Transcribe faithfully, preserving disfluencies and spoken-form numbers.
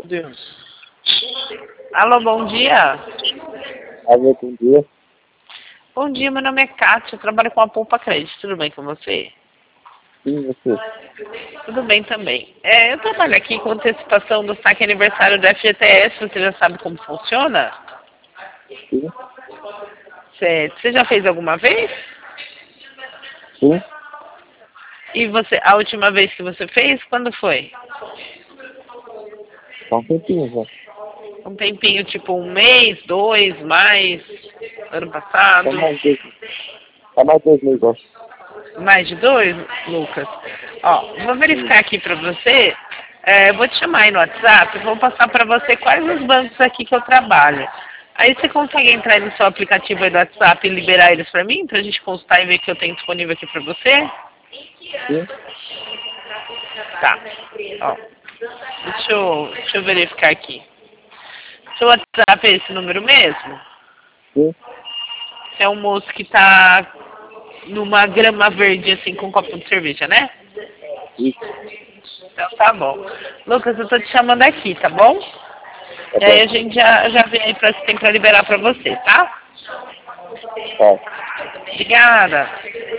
Deus. Alô, bom dia. Alô, bom dia. Bom dia, meu nome é Kátia, eu trabalho com a Poupa Crédito. Tudo bem com você? Sim, você. Tudo bem também. É, eu trabalho aqui com antecipação do saque aniversário do F G T S. Você já sabe como funciona? Sim. Você, você já fez alguma vez? Sim. E você, a última vez que você fez, quando foi? Tá um tempinho já. Um tempinho, tipo um mês, dois, mais, ano passado? Tá mais dois. Tá mais dois meses, acho. Mais de dois, Lucas? Ó, vou verificar aqui pra você. É, vou te chamar aí no WhatsApp, vou passar pra você quais os bancos aqui que eu trabalho. Aí você consegue entrar aí no seu aplicativo aí do WhatsApp e liberar eles pra mim, pra gente consultar e ver o que eu tenho disponível aqui pra você? Sim. Tá. Ó, deixa eu, deixa eu verificar aqui. Seu WhatsApp é esse número mesmo? Sim. Você é um moço que tá numa grama verde, assim, com um copo de cerveja, né? Isso. Então tá bom. Lucas, eu tô te chamando aqui, tá bom? Tá E aí bom. a gente já, já vem aí pra tem pra liberar pra você, tá? Tá. Obrigada.